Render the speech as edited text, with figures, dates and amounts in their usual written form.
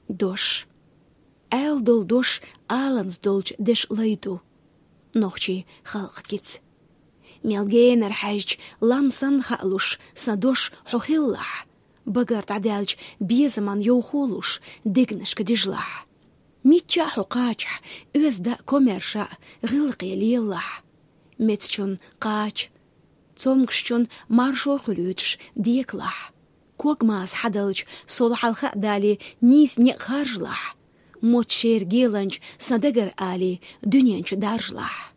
Дош. Әл дол дош аланс долж деш лайту. Нохчи халq киц. Мелгейн архайч ламсан халуш садош хохиллах. Багарт عدالج بيزمان يوخولوش دقنش كدجلح ميتشا حقاچ أزدا كوميرشا غلقي ليلح متشون قاچ تسومكشون مارشو خلوتش ديكلح كوغماس حدلج صلح الخاء دالي نيس نيخارجلح موت شير جيلنج صدقر آلي دنيانش دارجلح